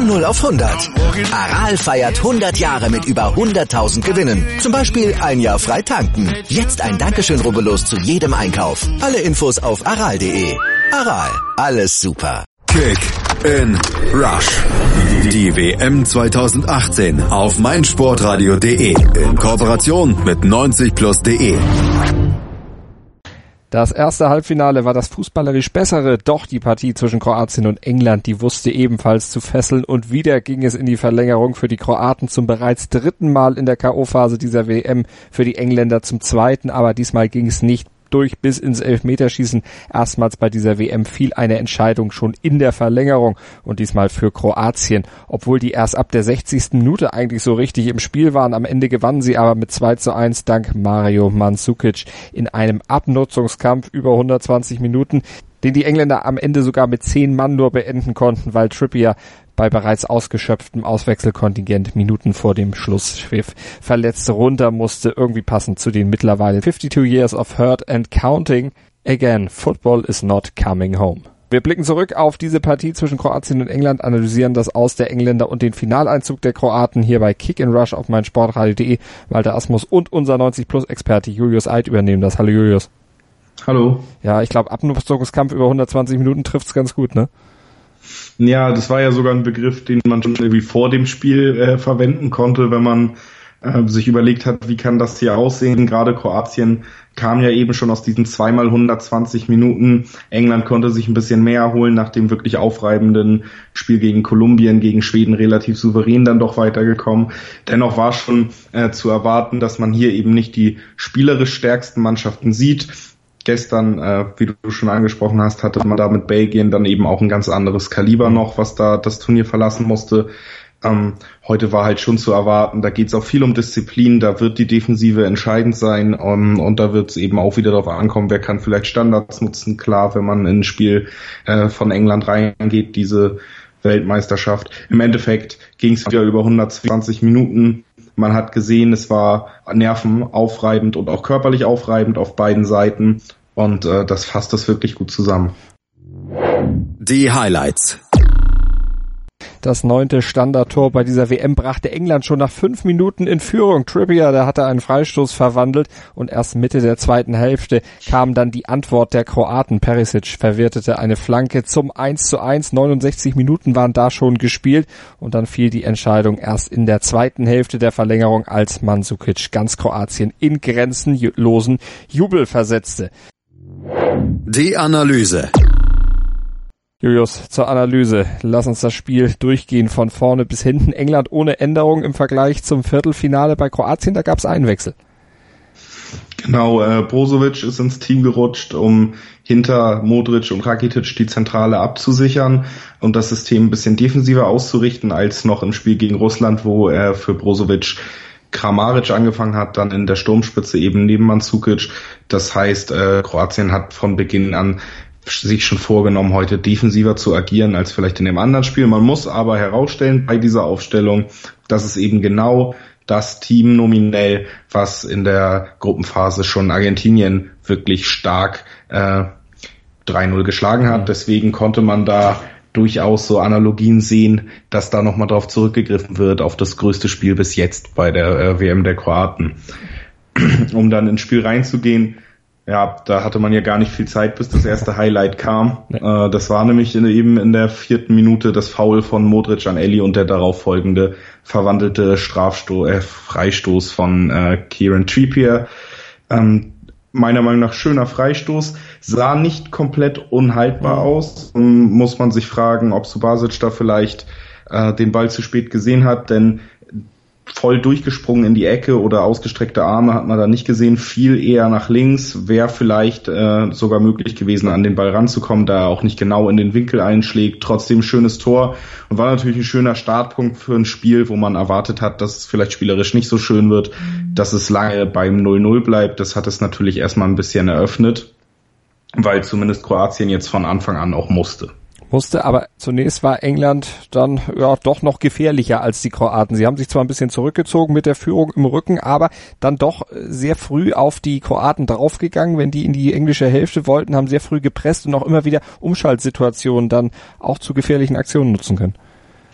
Von 0 auf 100. Aral feiert 100 Jahre mit über 100.000 Gewinnen. Zum Beispiel ein Jahr frei tanken. Jetzt ein Dankeschön, rubbellos zu jedem Einkauf. Alle Infos auf aral.de. Aral, alles super. Kick in Rush. Die WM 2018 auf meinsportradio.de in Kooperation mit 90plus.de. Das erste Halbfinale war das fußballerisch bessere, doch die Partie zwischen Kroatien und England, die wusste ebenfalls zu fesseln und wieder ging es in die Verlängerung für die Kroaten zum bereits dritten Mal in der K.O.-Phase dieser WM, für die Engländer zum zweiten, aber diesmal ging es nicht durch bis ins Elfmeterschießen. Erstmals bei dieser WM fiel eine Entscheidung schon in der Verlängerung und diesmal für Kroatien. Obwohl die erst ab der 60. Minute eigentlich so richtig im Spiel waren. Am Ende gewannen sie aber mit 2:1 dank Mario Mandzukic in einem Abnutzungskampf über 120 Minuten, den die Engländer am Ende sogar mit 10 Mann nur beenden konnten, weil Trippier bei bereits ausgeschöpftem Auswechselkontingent Minuten vor dem Schlusspfiff verletzt runter musste, irgendwie passend zu den mittlerweile 52 years of hurt and counting. Again, football is not coming home. Wir blicken zurück auf diese Partie zwischen Kroatien und England, analysieren das Aus der Engländer und den Finaleinzug der Kroaten hier bei Kick in Rush auf meinsportradio.de. Walter Asmus und unser 90-Plus-Experte Julius Eid übernehmen das. Hallo Julius. Hallo. Ja, ich glaube, Abnutzungskampf über 120 Minuten trifft's ganz gut, ne? Ja, das war ja sogar ein Begriff, den man schon irgendwie vor dem Spiel verwenden konnte, wenn man sich überlegt hat, wie kann das hier aussehen. Gerade Kroatien kam ja eben schon aus diesen 2x 120 Minuten. England konnte sich ein bisschen mehr holen nach dem wirklich aufreibenden Spiel gegen Kolumbien, gegen Schweden relativ souverän dann doch weitergekommen. Dennoch war schon zu erwarten, dass man hier eben nicht die spielerisch stärksten Mannschaften sieht. Gestern, wie du schon angesprochen hast, hatte man da mit Belgien dann eben auch ein ganz anderes Kaliber noch, was da das Turnier verlassen musste. Heute war halt schon zu erwarten, da geht es auch viel um Disziplin, da wird die Defensive entscheidend sein und da wird es eben auch wieder darauf ankommen, wer kann vielleicht Standards nutzen. Klar, wenn man in ein Spiel von England reingeht, diese Weltmeisterschaft. Im Endeffekt ging es wieder über 120 Minuten. Man hat gesehen, es war nervenaufreibend und auch körperlich aufreibend auf beiden Seiten und das fasst das wirklich gut zusammen. Die Highlights. Das 9. Standardtor bei dieser WM brachte England schon nach 5 Minuten in Führung. Trippier, der hatte einen Freistoß verwandelt und erst Mitte der zweiten Hälfte kam dann die Antwort der Kroaten. Perisic verwertete eine Flanke zum 1:1. 69 Minuten waren da schon gespielt und dann fiel die Entscheidung erst in der zweiten Hälfte der Verlängerung, als Mandzukic ganz Kroatien in grenzenlosen Jubel versetzte. Die Analyse. Julius, zur Analyse. Lass uns das Spiel durchgehen von vorne bis hinten. England ohne Änderung im Vergleich zum Viertelfinale bei Kroatien, da gab es einen Wechsel. Genau, Brozovic ist ins Team gerutscht, um hinter Modric und Rakitic die Zentrale abzusichern und das System ein bisschen defensiver auszurichten als noch im Spiel gegen Russland, wo er für Brozovic Kramaric angefangen hat, dann in der Sturmspitze eben neben Mandzukic. Das heißt, Kroatien hat von Beginn an sich schon vorgenommen, heute defensiver zu agieren als vielleicht in dem anderen Spiel. Man muss aber herausstellen bei dieser Aufstellung, dass es eben genau das Team nominell, was in der Gruppenphase schon Argentinien wirklich stark 3-0 geschlagen hat. Deswegen konnte man da durchaus so Analogien sehen, dass da nochmal drauf zurückgegriffen wird, auf das größte Spiel bis jetzt bei der WM der Kroaten. Um dann ins Spiel reinzugehen, ja, da hatte man ja gar nicht viel Zeit, bis das erste Highlight kam. Das war nämlich eben in der 4. Minute das Foul von Modric an Elli und der darauffolgende verwandelte Freistoß von Kieran Trippier. Meiner Meinung nach schöner Freistoß, sah nicht komplett unhaltbar aus. Muss man sich fragen, ob Subasic da vielleicht den Ball zu spät gesehen hat, denn voll durchgesprungen in die Ecke oder ausgestreckte Arme hat man da nicht gesehen, viel eher nach links, wäre vielleicht sogar möglich gewesen, an den Ball ranzukommen, da er auch nicht genau in den Winkel einschlägt. Trotzdem schönes Tor und war natürlich ein schöner Startpunkt für ein Spiel, wo man erwartet hat, dass es vielleicht spielerisch nicht so schön wird, dass es lange beim 0-0 bleibt. Das hat es natürlich erstmal ein bisschen eröffnet, weil zumindest Kroatien jetzt von Anfang an auch musste. Aber zunächst war England dann ja doch noch gefährlicher als die Kroaten. Sie haben sich zwar ein bisschen zurückgezogen mit der Führung im Rücken, aber dann doch sehr früh auf die Kroaten draufgegangen. Wenn die in die englische Hälfte wollten, haben sehr früh gepresst und auch immer wieder Umschaltsituationen dann auch zu gefährlichen Aktionen nutzen können.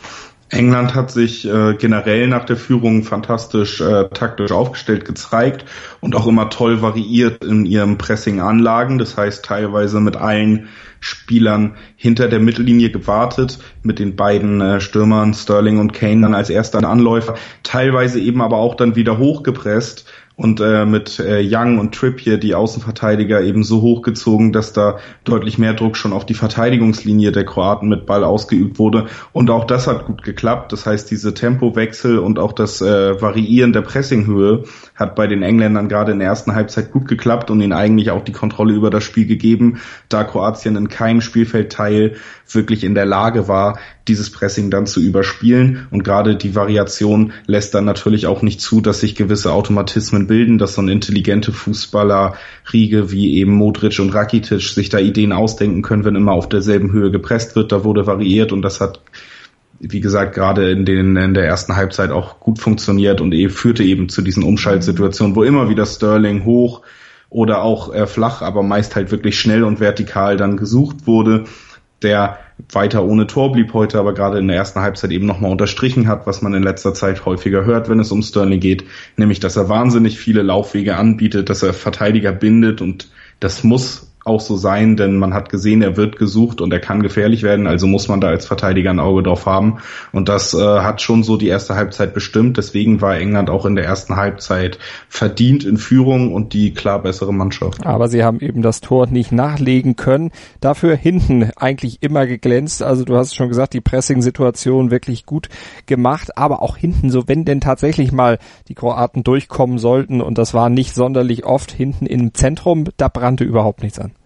England hat sich generell nach der Führung fantastisch taktisch aufgestellt gezeigt und auch immer toll variiert in ihren Pressing-Anlagen. Das heißt, teilweise mit allen Spielern hinter der Mittellinie gewartet, mit den beiden Stürmern Sterling und Kane dann als erster Anläufer, teilweise eben aber auch dann wieder hochgepresst und mit Young und Trippier die Außenverteidiger eben so hochgezogen, dass da deutlich mehr Druck schon auf die Verteidigungslinie der Kroaten mit Ball ausgeübt wurde. Und auch das hat gut geklappt. Das heißt, diese Tempowechsel und auch das Variieren der Pressinghöhe hat bei den Engländern gerade in der ersten Halbzeit gut geklappt und ihnen eigentlich auch die Kontrolle über das Spiel gegeben, da Kroatien in keinem Spielfeldteil wirklich in der Lage war, dieses Pressing dann zu überspielen. Und gerade die Variation lässt dann natürlich auch nicht zu, dass sich gewisse Automatismen bilden, dass so eine intelligente Fußballerriege wie eben Modric und Rakitic sich da Ideen ausdenken können, wenn immer auf derselben Höhe gepresst wird. Da wurde variiert und das hat, wie gesagt, gerade in der ersten Halbzeit auch gut funktioniert und führte eben zu diesen Umschaltsituationen, wo immer wieder Sterling hoch oder auch flach, aber meist halt wirklich schnell und vertikal dann gesucht wurde, der weiter ohne Tor blieb heute, aber gerade in der ersten Halbzeit eben nochmal unterstrichen hat, was man in letzter Zeit häufiger hört, wenn es um Sterling geht, nämlich, dass er wahnsinnig viele Laufwege anbietet, dass er Verteidiger bindet und das muss auch so sein, denn man hat gesehen, er wird gesucht und er kann gefährlich werden, also muss man da als Verteidiger ein Auge drauf haben und das hat schon so die erste Halbzeit bestimmt, deswegen war England auch in der ersten Halbzeit verdient in Führung und die klar bessere Mannschaft. Aber sie haben eben das Tor nicht nachlegen können, dafür hinten eigentlich immer geglänzt, also du hast schon gesagt, die Pressing-Situation wirklich gut gemacht, aber auch hinten, so wenn denn tatsächlich mal die Kroaten durchkommen sollten und das war nicht sonderlich oft, hinten im Zentrum, da brannte überhaupt nichts an.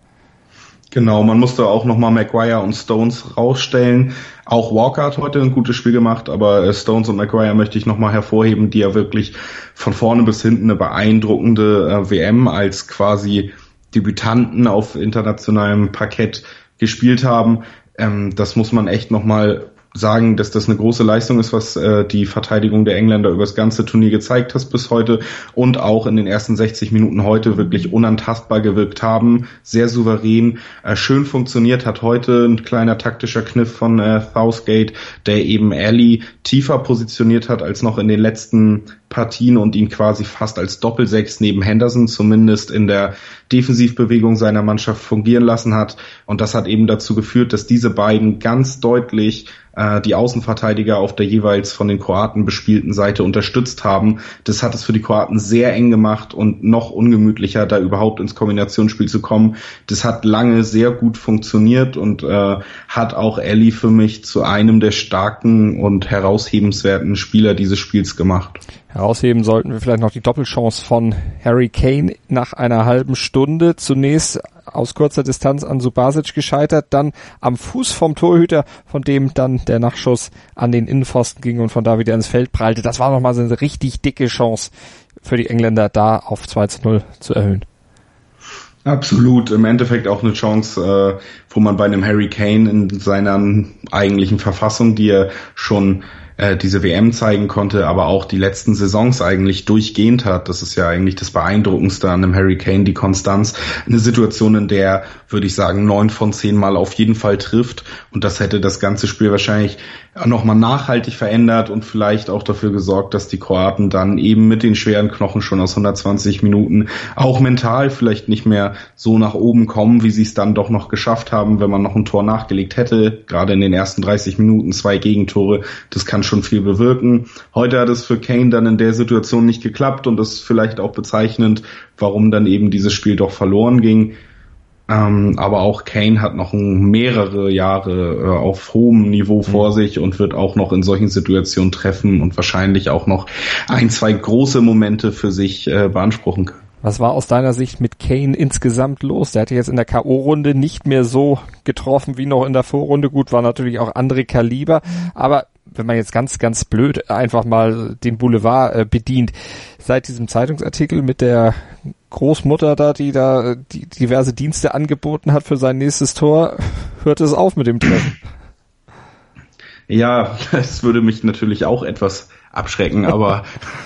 Genau, man musste auch nochmal Maguire und Stones rausstellen. Auch Walker hat heute ein gutes Spiel gemacht, aber Stones und Maguire möchte ich nochmal hervorheben, die ja wirklich von vorne bis hinten eine beeindruckende WM als quasi Debütanten auf internationalem Parkett gespielt haben. Das muss man echt nochmal sagen, dass das eine große Leistung ist, was die Verteidigung der Engländer über das ganze Turnier gezeigt hat bis heute und auch in den ersten 60 Minuten heute wirklich unantastbar gewirkt haben, sehr souverän, schön funktioniert hat heute ein kleiner taktischer Kniff von Southgate, der eben Ali tiefer positioniert hat als noch in den letzten Partien und ihn quasi fast als Doppelsechs neben Henderson zumindest in der Defensivbewegung seiner Mannschaft fungieren lassen hat und das hat eben dazu geführt, dass diese beiden ganz deutlich die Außenverteidiger auf der jeweils von den Kroaten bespielten Seite unterstützt haben. Das hat es für die Kroaten sehr eng gemacht und noch ungemütlicher, da überhaupt ins Kombinationsspiel zu kommen. Das hat lange sehr gut funktioniert und hat auch Ali für mich zu einem der starken und heraushebenswerten Spieler dieses Spiels gemacht. Herausheben sollten wir vielleicht noch die Doppelchance von Harry Kane nach einer halben Stunde. Zunächst aus kurzer Distanz an Subasic gescheitert, dann am Fuß vom Torhüter, von dem dann der Nachschuss an den Innenpfosten ging und von da wieder ins Feld prallte. Das war nochmal so eine richtig dicke Chance für die Engländer, da auf 2:0 zu erhöhen. Absolut, im Endeffekt auch eine Chance, wo man bei einem Harry Kane in seiner eigentlichen Verfassung, die er schon diese WM zeigen konnte, aber auch die letzten Saisons eigentlich durchgehend hat. Das ist ja eigentlich das Beeindruckendste an dem Harry Kane, die Konstanz. Eine Situation, in der, würde ich sagen, 9 von 10 Mal auf jeden Fall trifft. Und das hätte das ganze Spiel wahrscheinlich nochmal nachhaltig verändert und vielleicht auch dafür gesorgt, dass die Kroaten dann eben mit den schweren Knochen schon aus 120 Minuten auch mental vielleicht nicht mehr so nach oben kommen, wie sie es dann doch noch geschafft haben, wenn man noch ein Tor nachgelegt hätte. Gerade in den ersten 30 Minuten 2 Gegentore, das kann schon viel bewirken. Heute hat es für Kane dann in der Situation nicht geklappt und das ist vielleicht auch bezeichnend, warum dann eben dieses Spiel doch verloren ging. Aber auch Kane hat noch mehrere Jahre auf hohem Niveau vor sich und wird auch noch in solchen Situationen treffen und wahrscheinlich auch noch 1, 2 große Momente für sich beanspruchen können. Was war aus deiner Sicht mit Kane insgesamt los? Der hatte jetzt in der K.O.-Runde nicht mehr so getroffen wie noch in der Vorrunde. Gut, war natürlich auch andere Kaliber, aber wenn man jetzt ganz, ganz blöd einfach mal den Boulevard bedient, seit diesem Zeitungsartikel mit der Großmutter da, die diverse Dienste angeboten hat für sein nächstes Tor, hört es auf mit dem Treffen. Ja, es würde mich natürlich auch etwas abschrecken, aber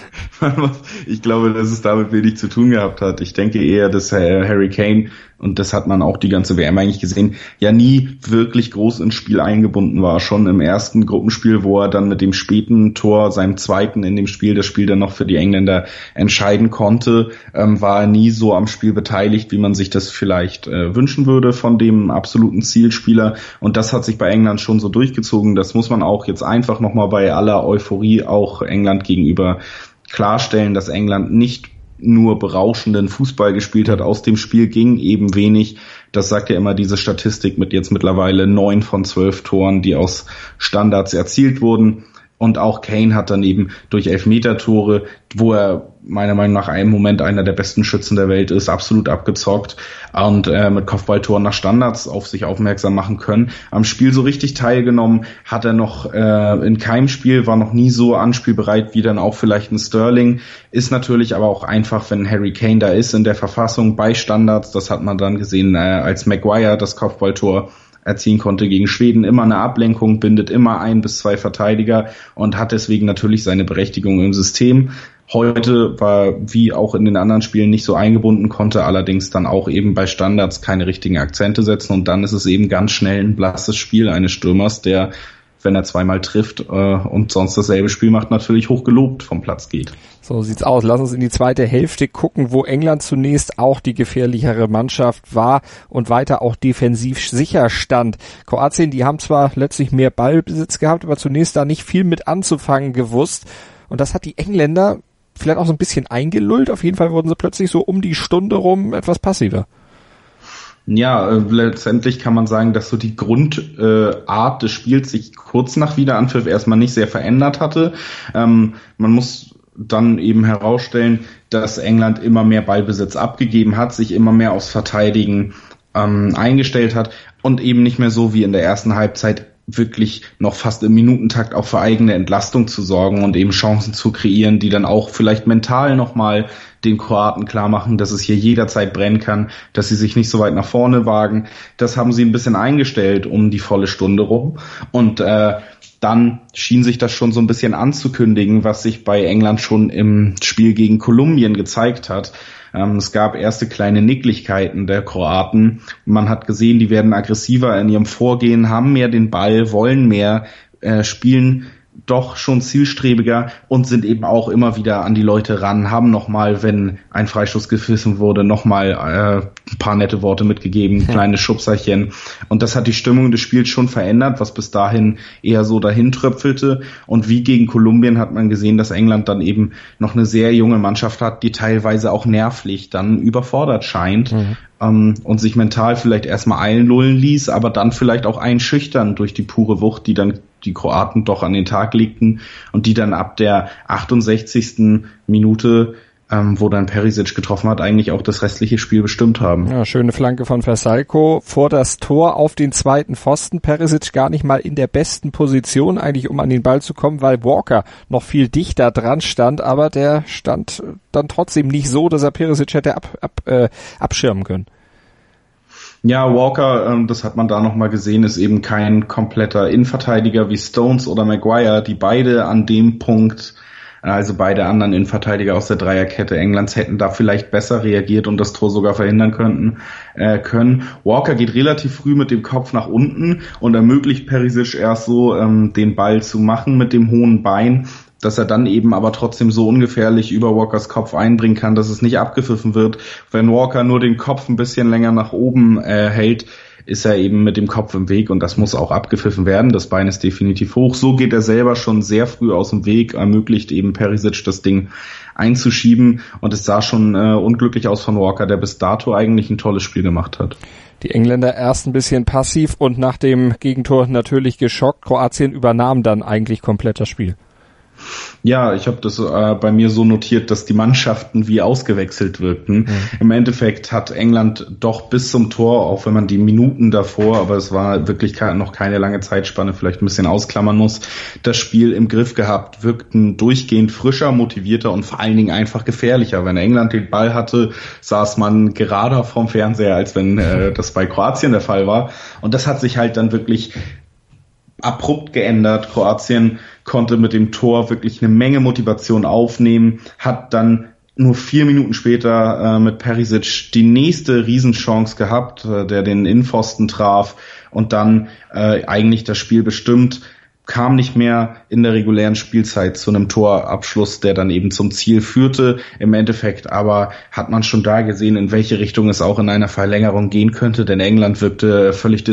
ich glaube, dass es damit wenig zu tun gehabt hat. Ich denke eher, dass Harry Kane, und das hat man auch die ganze WM eigentlich gesehen, ja nie wirklich groß ins Spiel eingebunden war. Schon im ersten Gruppenspiel, wo er dann mit dem späten Tor, seinem zweiten in dem Spiel, das Spiel dann noch für die Engländer entscheiden konnte, war er nie so am Spiel beteiligt, wie man sich das vielleicht wünschen würde von dem absoluten Zielspieler. Und das hat sich bei England schon so durchgezogen. Das muss man auch jetzt einfach nochmal bei aller Euphorie auch England gegenüber klarstellen, dass England nicht nur berauschenden Fußball gespielt hat. Aus dem Spiel ging eben wenig. Das sagt ja immer diese Statistik mit jetzt mittlerweile 9 von 12 Toren, die aus Standards erzielt wurden. Und auch Kane hat dann eben durch Elfmetertore, wo er meiner Meinung nach einen Moment einer der besten Schützen der Welt ist, absolut abgezockt und mit Kopfballtoren nach Standards auf sich aufmerksam machen können. Am Spiel so richtig teilgenommen hat er noch in keinem Spiel, war noch nie so anspielbereit wie dann auch vielleicht ein Sterling. Ist natürlich aber auch einfach, wenn Harry Kane da ist in der Verfassung bei Standards, das hat man dann gesehen, als Maguire das Kopfballtor erzielen konnte gegen Schweden, immer eine Ablenkung, bindet immer 1 bis 2 Verteidiger und hat deswegen natürlich seine Berechtigung im System. Heute war, wie auch in den anderen Spielen, nicht so eingebunden, konnte allerdings dann auch eben bei Standards keine richtigen Akzente setzen und dann ist es eben ganz schnell ein blasses Spiel eines Stürmers, der, wenn er zweimal trifft und sonst dasselbe Spiel macht, natürlich hochgelobt vom Platz geht. So sieht's aus. Lass uns in die zweite Hälfte gucken, wo England zunächst auch die gefährlichere Mannschaft war und weiter auch defensiv sicher stand. Kroatien, die haben zwar letztlich mehr Ballbesitz gehabt, aber zunächst da nicht viel mit anzufangen gewusst. Und das hat die Engländer vielleicht auch so ein bisschen eingelullt. Auf jeden Fall wurden sie plötzlich so um die Stunde rum etwas passiver. Ja, letztendlich kann man sagen, dass so die Grundart des Spiels sich kurz nach Wiederanpfiff erstmal nicht sehr verändert hatte. Man muss dann eben herausstellen, dass England immer mehr Ballbesitz abgegeben hat, sich immer mehr aufs Verteidigen eingestellt hat und eben nicht mehr so wie in der ersten Halbzeit wirklich noch fast im Minutentakt auch für eigene Entlastung zu sorgen und eben Chancen zu kreieren, die dann auch vielleicht mental nochmal den Kroaten klar machen, dass es hier jederzeit brennen kann, dass sie sich nicht so weit nach vorne wagen. Das haben sie ein bisschen eingestellt um die volle Stunde rum und dann schien sich das schon so ein bisschen anzukündigen, was sich bei England schon im Spiel gegen Kolumbien gezeigt hat. Es gab erste kleine Nicklichkeiten der Kroaten. Man hat gesehen, die werden aggressiver in ihrem Vorgehen, haben mehr den Ball, wollen mehr, spielen doch schon zielstrebiger und sind eben auch immer wieder an die Leute ran, haben nochmal, wenn ein Freistoß gepfiffen wurde, nochmal ein paar nette Worte mitgegeben, kleine Schubserchen. Und das hat die Stimmung des Spiels schon verändert, was bis dahin eher so dahin tröpfelte. Und wie gegen Kolumbien hat man gesehen, dass England dann eben noch eine sehr junge Mannschaft hat, die teilweise auch nervlich dann überfordert scheint. Und sich mental vielleicht erstmal einlullen ließ, aber dann vielleicht auch einschüchtern durch die pure Wucht, die dann die Kroaten doch an den Tag legten und die dann ab der 68. Minute, wo dann Perisic getroffen hat, eigentlich auch das restliche Spiel bestimmt haben. Ja, schöne Flanke von Vrsaljko vor das Tor auf den zweiten Pfosten. Perisic gar nicht mal in der besten Position eigentlich, um an den Ball zu kommen, weil Walker noch viel dichter dran stand, aber der stand dann trotzdem nicht so, dass er Perisic hätte abschirmen können. Ja, Walker, das hat man da nochmal gesehen, ist eben kein kompletter Innenverteidiger wie Stones oder Maguire, die beide an dem Punkt, also beide anderen Innenverteidiger aus der Dreierkette Englands, hätten da vielleicht besser reagiert und das Tor sogar verhindern können. Walker geht relativ früh mit dem Kopf nach unten und ermöglicht Perisic erst so, den Ball zu machen mit dem hohen Bein, dass er dann eben aber trotzdem so ungefährlich über Walkers Kopf einbringen kann, dass es nicht abgepfiffen wird. Wenn Walker nur den Kopf ein bisschen länger nach oben hält, ist er eben mit dem Kopf im Weg und das muss auch abgepfiffen werden. Das Bein ist definitiv hoch. So geht er selber schon sehr früh aus dem Weg, ermöglicht eben Perisic das Ding einzuschieben und es sah schon unglücklich aus von Walker, der bis dato eigentlich ein tolles Spiel gemacht hat. Die Engländer erst ein bisschen passiv und nach dem Gegentor natürlich geschockt. Kroatien übernahm dann eigentlich komplett das Spiel. Ja, ich habe das bei mir so notiert, dass die Mannschaften wie ausgewechselt wirkten. Im Endeffekt hat England doch bis zum Tor, auch wenn man die Minuten davor, aber es war wirklich noch keine lange Zeitspanne, vielleicht ein bisschen ausklammern muss, das Spiel im Griff gehabt, wirkten durchgehend frischer, motivierter und vor allen Dingen einfach gefährlicher. Wenn England den Ball hatte, saß man gerader vorm Fernseher, als wenn das bei Kroatien der Fall war. Und das hat sich halt dann wirklich abrupt geändert. Kroatien konnte mit dem Tor wirklich eine Menge Motivation aufnehmen, hat dann nur 4 Minuten später mit Perisic die nächste Riesenchance gehabt, der den Innenpfosten traf und dann eigentlich das Spiel bestimmt, kam nicht mehr in der regulären Spielzeit zu einem Torabschluss, der dann eben zum Ziel führte. Im Endeffekt aber hat man schon da gesehen, in welche Richtung es auch in einer Verlängerung gehen könnte, denn England wirkte völlig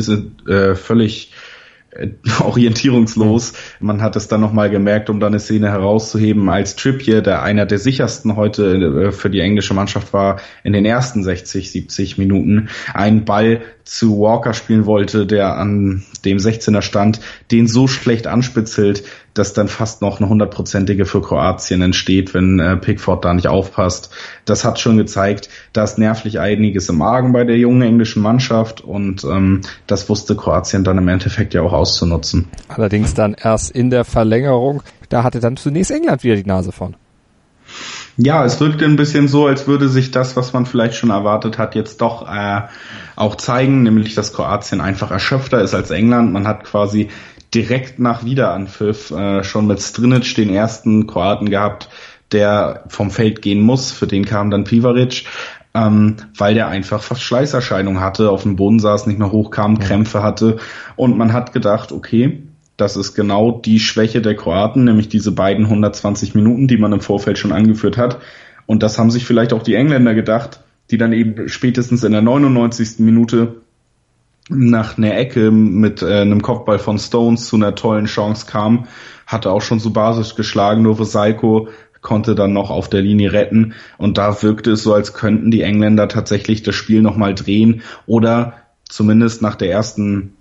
orientierungslos. Man hat es dann nochmal gemerkt, um dann eine Szene herauszuheben, als Trippier, der einer der sichersten heute für die englische Mannschaft war, in den ersten 60, 70 Minuten einen Ball zu Walker spielen wollte, der an dem 16er stand, den so schlecht anspitzelt, dass dann fast noch eine 100-prozentige für Kroatien entsteht, wenn Pickford da nicht aufpasst. Das hat schon gezeigt, da ist nervlich einiges im Argen bei der jungen englischen Mannschaft und das wusste Kroatien dann im Endeffekt ja auch auszunutzen. Allerdings dann erst in der Verlängerung, da hatte dann zunächst England wieder die Nase vorn. Ja, es wirkte ein bisschen so, als würde sich das, was man vielleicht schon erwartet hat, jetzt doch auch zeigen, nämlich dass Kroatien einfach erschöpfter ist als England. Man hat quasi direkt nach Wiederanpfiff schon mit Strinic den ersten Kroaten gehabt, der vom Feld gehen muss. Für den kam dann Pivaric, weil der einfach Verschleißerscheinungen hatte, auf dem Boden saß, nicht mehr hochkam, Krämpfe hatte. Und man hat gedacht, okay, das ist genau die Schwäche der Kroaten, nämlich diese beiden 120 Minuten, die man im Vorfeld schon angeführt hat. Und das haben sich vielleicht auch die Engländer gedacht, die dann eben spätestens in der 99. Minute nach einer Ecke mit einem Kopfball von Stones zu einer tollen Chance kam, hatte auch schon Subasic geschlagen, Novoselko konnte dann noch auf der Linie retten. Und da wirkte es so, als könnten die Engländer tatsächlich das Spiel nochmal drehen oder zumindest nach der ersten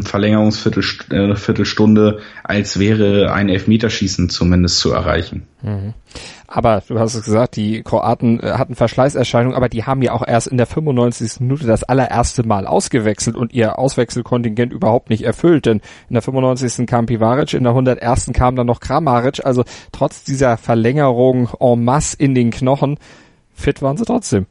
Verlängerungsviertelstunde, als wäre ein Elfmeterschießen zumindest zu erreichen. Mhm. Aber du hast es gesagt, die Kroaten hatten Verschleißerscheinungen, aber die haben ja auch erst in der 95. Minute das allererste Mal ausgewechselt und ihr Auswechselkontingent überhaupt nicht erfüllt, denn in der 95. kam Pivaric, in der 101. kam dann noch Kramaric, also trotz dieser Verlängerung en masse in den Knochen, fit waren sie trotzdem.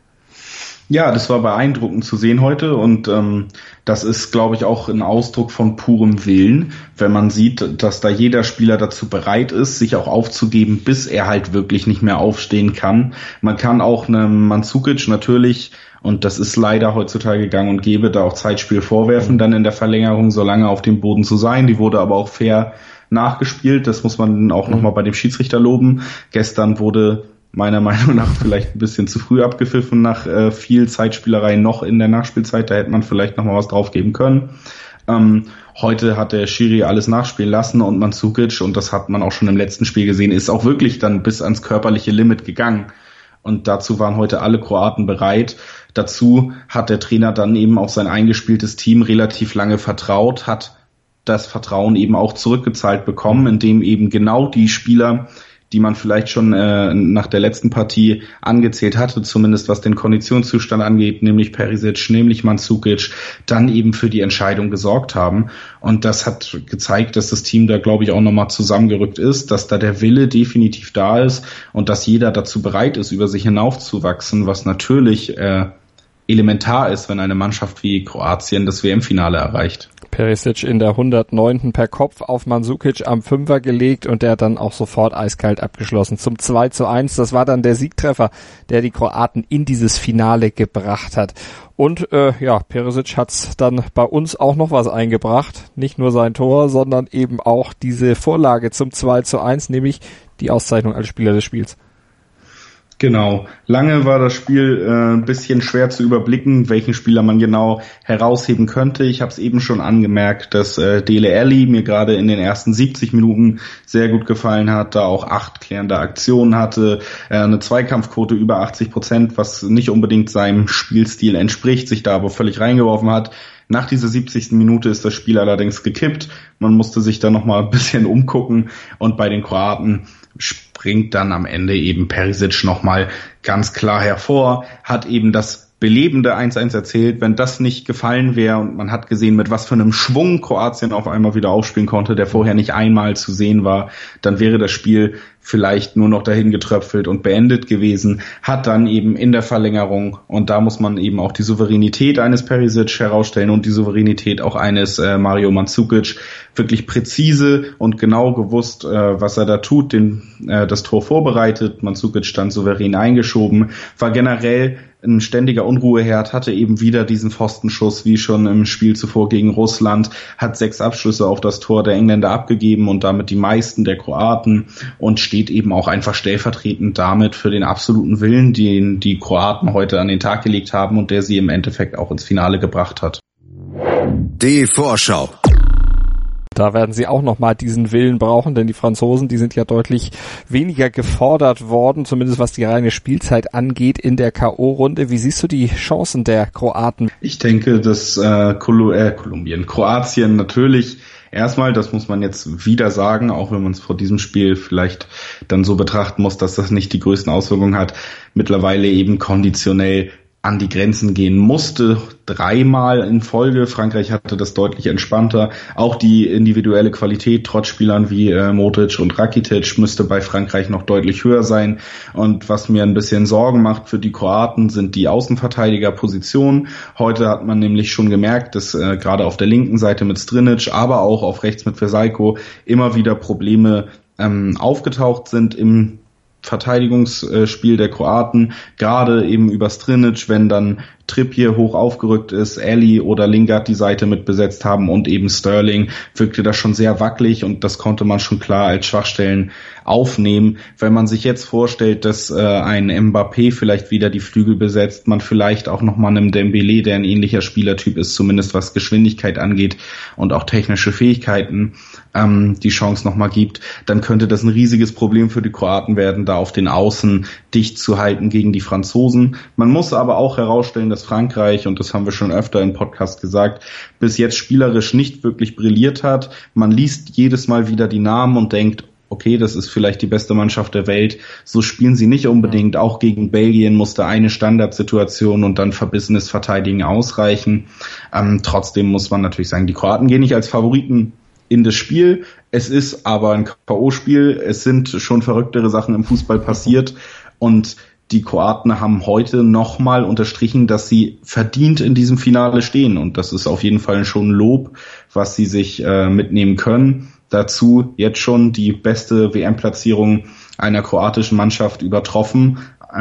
Ja, das war beeindruckend zu sehen heute und das ist, glaube ich, auch ein Ausdruck von purem Willen, wenn man sieht, dass da jeder Spieler dazu bereit ist, sich auch aufzugeben, bis er halt wirklich nicht mehr aufstehen kann. Man kann auch einem Mandzukic natürlich, und das ist leider heutzutage gang und gäbe, da auch Zeitspiel vorwerfen, dann in der Verlängerung so lange auf dem Boden zu sein. Die wurde aber auch fair nachgespielt, das muss man auch nochmal bei dem Schiedsrichter loben. Gestern wurde meiner Meinung nach vielleicht ein bisschen zu früh abgepfiffen nach viel Zeitspielerei noch in der Nachspielzeit. Da hätte man vielleicht noch mal was drauf geben können. Heute hat der Schiri alles nachspielen lassen und Mandzukic, und das hat man auch schon im letzten Spiel gesehen, ist auch wirklich dann bis ans körperliche Limit gegangen. Und dazu waren heute alle Kroaten bereit. Dazu hat der Trainer dann eben auf sein eingespieltes Team relativ lange vertraut, hat das Vertrauen eben auch zurückgezahlt bekommen, indem eben genau die Spieler, die man vielleicht schon nach der letzten Partie angezählt hatte, zumindest was den Konditionszustand angeht, nämlich Perisic, nämlich Mandzukic, dann eben für die Entscheidung gesorgt haben. Und das hat gezeigt, dass das Team da, glaube ich, auch nochmal zusammengerückt ist, dass da der Wille definitiv da ist und dass jeder dazu bereit ist, über sich hinaufzuwachsen, was natürlich elementar ist, wenn eine Mannschaft wie Kroatien das WM-Finale erreicht. Perisic in der 109. per Kopf auf Mandzukic am Fünfer gelegt und der hat dann auch sofort eiskalt abgeschlossen zum 2:1. Das war dann der Siegtreffer, der die Kroaten in dieses Finale gebracht hat. Und Perisic hat's dann bei uns auch noch was eingebracht. Nicht nur sein Tor, sondern eben auch diese Vorlage zum 2:1, nämlich die Auszeichnung als Spieler des Spiels. Genau. Lange war das Spiel ein bisschen schwer zu überblicken, welchen Spieler man genau herausheben könnte. Ich habe es eben schon angemerkt, dass Dele Alli mir gerade in den ersten 70 Minuten sehr gut gefallen hat, da auch 8 klärende Aktionen hatte, eine Zweikampfquote über 80%, was nicht unbedingt seinem Spielstil entspricht, sich da aber völlig reingeworfen hat. Nach dieser 70. Minute ist das Spiel allerdings gekippt. Man musste sich da nochmal ein bisschen umgucken und bei den Kroaten springt dann am Ende eben Perisic nochmal ganz klar hervor, hat eben das belebende 1-1 erzählt. Wenn das nicht gefallen wäre und man hat gesehen, mit was für einem Schwung Kroatien auf einmal wieder aufspielen konnte, der vorher nicht einmal zu sehen war, dann wäre das Spiel vielleicht nur noch dahin getröpfelt und beendet gewesen, hat dann eben in der Verlängerung, und da muss man eben auch die Souveränität eines Perisic herausstellen und die Souveränität auch eines Mario Mandzukic, wirklich präzise und genau gewusst, was er da tut, das Tor vorbereitet, Mandzukic dann souverän eingeschoben, war generell ein ständiger Unruheherd, hatte eben wieder diesen Pfostenschuss, wie schon im Spiel zuvor gegen Russland, hat 6 Abschlüsse auf das Tor der Engländer abgegeben und damit die meisten der Kroaten und steht eben auch einfach stellvertretend damit für den absoluten Willen, den die Kroaten heute an den Tag gelegt haben und der sie im Endeffekt auch ins Finale gebracht hat. Die Vorschau. Da werden sie auch nochmal diesen Willen brauchen, denn die Franzosen, die sind ja deutlich weniger gefordert worden, zumindest was die reine Spielzeit angeht in der K.O.-Runde. Wie siehst du die Chancen der Kroaten? Ich denke, dass Kroatien natürlich erstmal, das muss man jetzt wieder sagen, auch wenn man es vor diesem Spiel vielleicht dann so betrachten muss, dass das nicht die größten Auswirkungen hat, mittlerweile eben konditionell an die Grenzen gehen musste, 3-mal in Folge. Frankreich hatte das deutlich entspannter. Auch die individuelle Qualität trotz Spielern wie Modric und Rakitic müsste bei Frankreich noch deutlich höher sein. Und was mir ein bisschen Sorgen macht für die Kroaten, sind die Außenverteidigerpositionen. Heute hat man nämlich schon gemerkt, dass gerade auf der linken Seite mit Strinic, aber auch auf rechts mit Versajko immer wieder Probleme aufgetaucht sind im Verteidigungsspiel der Kroaten, gerade eben über Strinic, wenn dann Trippier hoch aufgerückt ist, Ali oder Lingard die Seite mit besetzt haben und eben Sterling, wirkte das schon sehr wackelig und das konnte man schon klar als Schwachstellen aufnehmen. Wenn man sich jetzt vorstellt, dass ein Mbappé vielleicht wieder die Flügel besetzt, man vielleicht auch nochmal einem Dembélé, der ein ähnlicher Spielertyp ist, zumindest was Geschwindigkeit angeht und auch technische Fähigkeiten, die Chance nochmal gibt, dann könnte das ein riesiges Problem für die Kroaten werden, da auf den Außen dicht zu halten gegen die Franzosen. Man muss aber auch herausstellen, dass Frankreich, und das haben wir schon öfter im Podcast gesagt, bis jetzt spielerisch nicht wirklich brilliert hat. Man liest jedes Mal wieder die Namen und denkt, okay, das ist vielleicht die beste Mannschaft der Welt. So spielen sie nicht unbedingt. Auch gegen Belgien musste eine Standardsituation und dann verbissenes Verteidigen ausreichen. Trotzdem muss man natürlich sagen, die Kroaten gehen nicht als Favoriten in das Spiel. Es ist aber ein K.O.-Spiel. Es sind schon verrücktere Sachen im Fußball passiert und die Kroaten haben heute nochmal unterstrichen, dass sie verdient in diesem Finale stehen. Und das ist auf jeden Fall schon Lob, was sie sich mitnehmen können. Dazu jetzt schon die beste WM-Platzierung einer kroatischen Mannschaft übertroffen.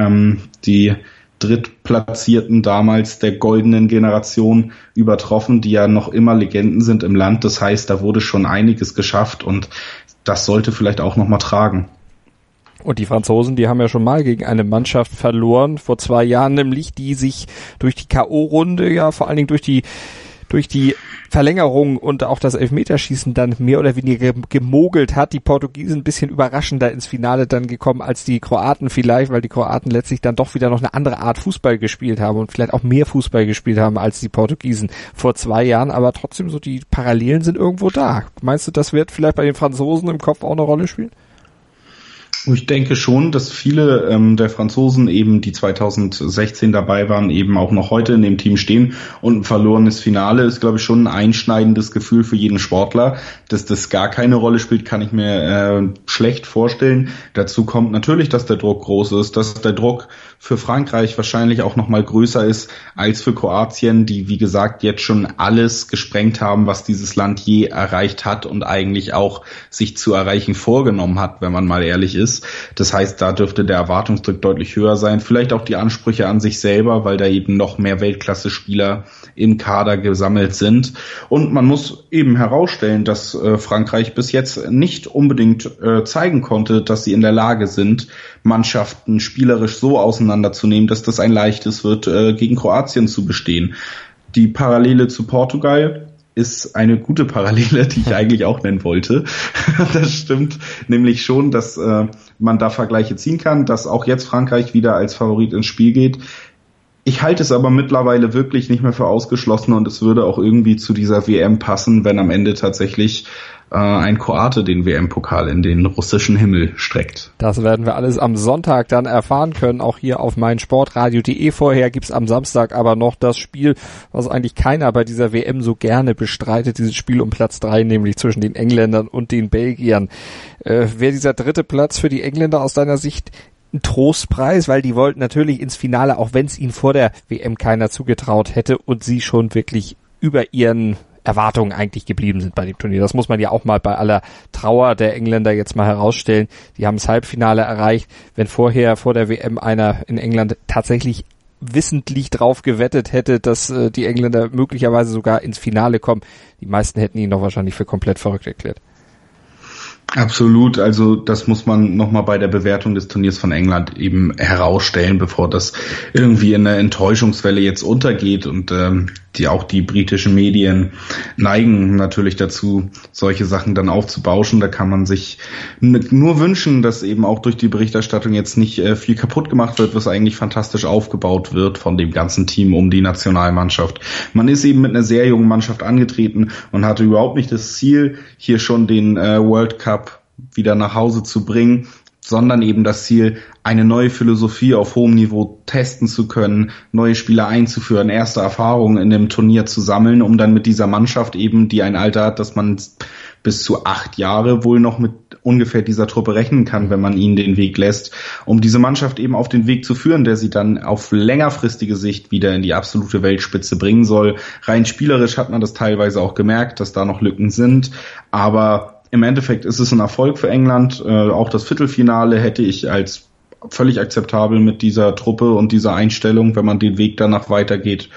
Die Drittplatzierten damals der goldenen Generation übertroffen, die ja noch immer Legenden sind im Land. Das heißt, da wurde schon einiges geschafft und das sollte vielleicht auch nochmal tragen. Und die Franzosen, die haben ja schon mal gegen eine Mannschaft verloren, vor 2 Jahren nämlich, die sich durch die K.O.-Runde, ja vor allen Dingen durch die Verlängerung und auch das Elfmeterschießen dann mehr oder weniger gemogelt hat. Die Portugiesen ein bisschen überraschender ins Finale dann gekommen als die Kroaten vielleicht, weil die Kroaten letztlich dann doch wieder noch eine andere Art Fußball gespielt haben und vielleicht auch mehr Fußball gespielt haben als die Portugiesen vor 2 Jahren. Aber trotzdem so die Parallelen sind irgendwo da. Meinst du, das wird vielleicht bei den Franzosen im Kopf auch eine Rolle spielen? Ich denke schon, dass viele der Franzosen eben, die 2016 dabei waren, eben auch noch heute in dem Team stehen. Und ein verlorenes Finale ist, glaube ich, schon ein einschneidendes Gefühl für jeden Sportler. Dass das gar keine Rolle spielt, kann ich mir schlecht vorstellen. Dazu kommt natürlich, dass der Druck groß ist, dass der Druck für Frankreich wahrscheinlich auch noch mal größer ist als für Kroatien, die, wie gesagt, jetzt schon alles gesprengt haben, was dieses Land je erreicht hat und eigentlich auch sich zu erreichen vorgenommen hat, wenn man mal ehrlich ist. Das heißt, da dürfte der Erwartungsdruck deutlich höher sein. Vielleicht auch die Ansprüche an sich selber, weil da eben noch mehr Weltklasse-Spieler im Kader gesammelt sind. Und man muss eben herausstellen, dass Frankreich bis jetzt nicht unbedingt zeigen konnte, dass sie in der Lage sind, Mannschaften spielerisch so auseinanderzunehmen, dass das ein leichtes wird, gegen Kroatien zu bestehen. Die Parallele zu Portugal ist eine gute Parallele, die ich eigentlich auch nennen wollte. Das stimmt nämlich schon, dass man da Vergleiche ziehen kann, dass auch jetzt Frankreich wieder als Favorit ins Spiel geht. Ich halte es aber mittlerweile wirklich nicht mehr für ausgeschlossen und es würde auch irgendwie zu dieser WM passen, wenn am Ende tatsächlich ein Kroate den WM-Pokal in den russischen Himmel streckt. Das werden wir alles am Sonntag dann erfahren können, auch hier auf meinsportradio.de. Vorher gibt's am Samstag aber noch das Spiel, was eigentlich keiner bei dieser WM so gerne bestreitet, dieses Spiel um Platz 3, nämlich zwischen den Engländern und den Belgiern. Wäre dieser dritte Platz für die Engländer aus deiner Sicht ein Trostpreis, weil die wollten natürlich ins Finale, auch wenn es ihnen vor der WM keiner zugetraut hätte und sie schon wirklich über ihren Erwartungen eigentlich geblieben sind bei dem Turnier. Das muss man ja auch mal bei aller Trauer der Engländer jetzt mal herausstellen. Die haben das Halbfinale erreicht. Wenn vor der WM einer in England tatsächlich wissentlich drauf gewettet hätte, dass die Engländer möglicherweise sogar ins Finale kommen, die meisten hätten ihn doch wahrscheinlich für komplett verrückt erklärt. Absolut, also das muss man nochmal bei der Bewertung des Turniers von England eben herausstellen, bevor das irgendwie in einer Enttäuschungswelle jetzt untergeht und die britischen Medien neigen natürlich dazu, solche Sachen dann aufzubauschen. Da kann man sich nur wünschen, dass eben auch durch die Berichterstattung jetzt nicht viel kaputt gemacht wird, was eigentlich fantastisch aufgebaut wird von dem ganzen Team um die Nationalmannschaft. Man ist eben mit einer sehr jungen Mannschaft angetreten und hatte überhaupt nicht das Ziel, hier schon den World Cup wieder nach Hause zu bringen, sondern eben das Ziel, eine neue Philosophie auf hohem Niveau testen zu können, neue Spieler einzuführen, erste Erfahrungen in dem Turnier zu sammeln, um dann mit dieser Mannschaft eben, die ein Alter hat, dass man bis zu 8 Jahre wohl noch mit ungefähr dieser Truppe rechnen kann, wenn man ihnen den Weg lässt, um diese Mannschaft eben auf den Weg zu führen, der sie dann auf längerfristige Sicht wieder in die absolute Weltspitze bringen soll. Rein spielerisch hat man das teilweise auch gemerkt, dass da noch Lücken sind, aber im Endeffekt ist es ein Erfolg für England. Auch das Viertelfinale hätte ich als völlig akzeptabel mit dieser Truppe und dieser Einstellung, wenn man den Weg danach weitergeht,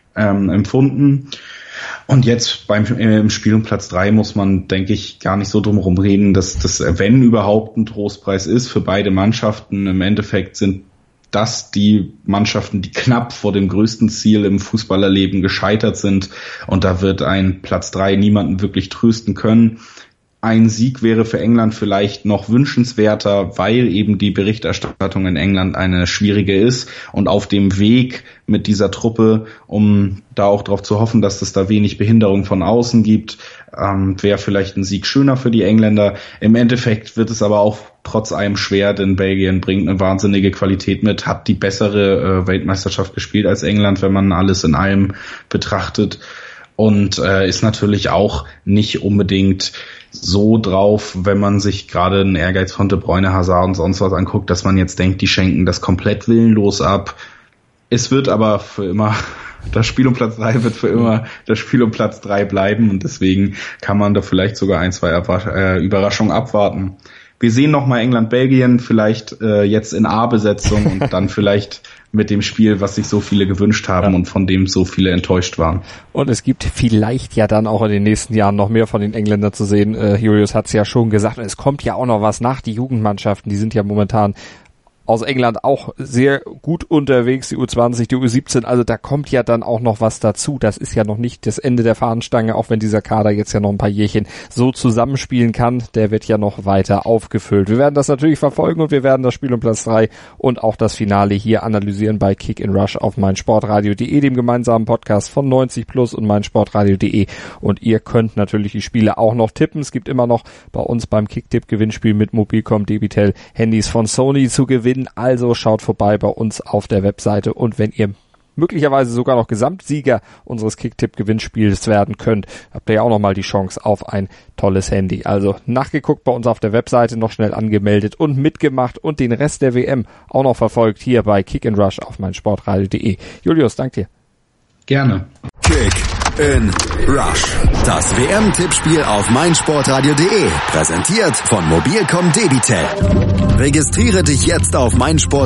empfunden. Und jetzt im Spiel um Platz 3 muss man, denke ich, gar nicht so drum herum reden, dass das, wenn überhaupt, ein Trostpreis ist für beide Mannschaften. Im Endeffekt sind das die Mannschaften, die knapp vor dem größten Ziel im Fußballerleben gescheitert sind. Und da wird ein Platz 3 niemanden wirklich trösten können. Ein Sieg wäre für England vielleicht noch wünschenswerter, weil eben die Berichterstattung in England eine schwierige ist und auf dem Weg mit dieser Truppe, um da auch darauf zu hoffen, dass es da wenig Behinderung von außen gibt, wäre vielleicht ein Sieg schöner für die Engländer. Im Endeffekt wird es aber auch trotz allem schwer, denn Belgien bringt eine wahnsinnige Qualität mit, hat die bessere Weltmeisterschaft gespielt als England, wenn man alles in allem betrachtet, und ist natürlich auch nicht unbedingt so drauf, wenn man sich gerade einen Ehrgeiz von De Bruyne, Hazard und sonst was anguckt, dass man jetzt denkt, die schenken das komplett willenlos ab. Es wird aber für immer, das Spiel um Platz 3 wird für immer das Spiel um Platz 3 bleiben, und deswegen kann man da vielleicht sogar 1-2 Überraschungen abwarten. Wir sehen nochmal England-Belgien, vielleicht jetzt in A-Besetzung und dann vielleicht mit dem Spiel, was sich so viele gewünscht haben und von dem so viele enttäuscht waren. Und es gibt vielleicht ja dann auch in den nächsten Jahren noch mehr von den Engländern zu sehen. Julius hat es ja schon gesagt, und es kommt ja auch noch was nach. Die Jugendmannschaften, die sind ja momentan aus England auch sehr gut unterwegs, die U20, die U17, also da kommt ja dann auch noch was dazu. Das ist ja noch nicht das Ende der Fahnenstange, auch wenn dieser Kader jetzt ja noch ein paar Jährchen so zusammenspielen kann. Der wird ja noch weiter aufgefüllt. Wir werden das natürlich verfolgen und wir werden das Spiel um Platz 3 und auch das Finale hier analysieren bei Kick and Rush auf meinsportradio.de, dem gemeinsamen Podcast von 90 Plus und meinsportradio.de. Und ihr könnt natürlich die Spiele auch noch tippen. Es gibt immer noch bei uns beim Kicktipp-Gewinnspiel mit Mobilcom Debitel Handys von Sony zu gewinnen. Also schaut vorbei bei uns auf der Webseite, und wenn ihr möglicherweise sogar noch Gesamtsieger unseres Kicktipp-Gewinnspiels werden könnt, habt ihr ja auch nochmal die Chance auf ein tolles Handy. Also nachgeguckt bei uns auf der Webseite, noch schnell angemeldet und mitgemacht und den Rest der WM auch noch verfolgt hier bei Kick and Rush auf meinsportradio.de. Julius, dank dir. Gerne. Kick in Rush. Das WM-Tippspiel auf meinsportradio.de. Präsentiert von Mobilcom Debitel. Registriere dich jetzt auf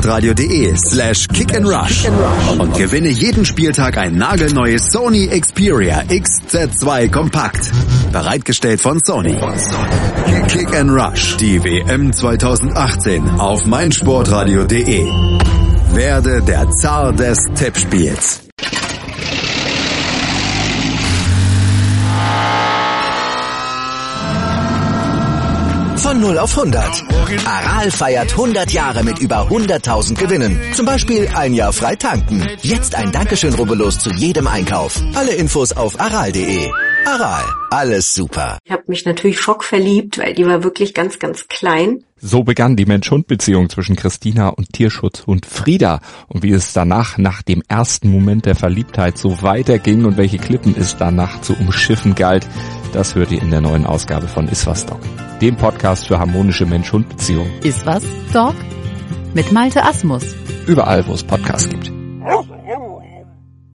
meinsportradio.de/kickandrush und gewinne jeden Spieltag ein nagelneues Sony Xperia XZ2 Kompakt. Bereitgestellt von Sony. Kick and Rush. Die WM 2018 auf meinsportradio.de. Werde der Zar des Tippspiels. Von 0 auf 100. Aral feiert 100 Jahre mit über 100.000 Gewinnen. Zum Beispiel ein Jahr frei tanken. Jetzt ein Dankeschön, rubbellos zu jedem Einkauf. Alle Infos auf aral.de. Aral, alles super. Ich habe mich natürlich schockverliebt, weil die war wirklich ganz, ganz klein. So begann die Mensch-Hund-Beziehung zwischen Christina und Tierschutzhund Frieda. Und wie es danach, nach dem ersten Moment der Verliebtheit, so weiterging und welche Klippen es danach zu umschiffen galt, das hört ihr in der neuen Ausgabe von Iswas Dog, dem Podcast für harmonische Mensch-Hund-Beziehungen. Iswas Dog? Mit Malte Asmus. Überall, wo es Podcasts gibt.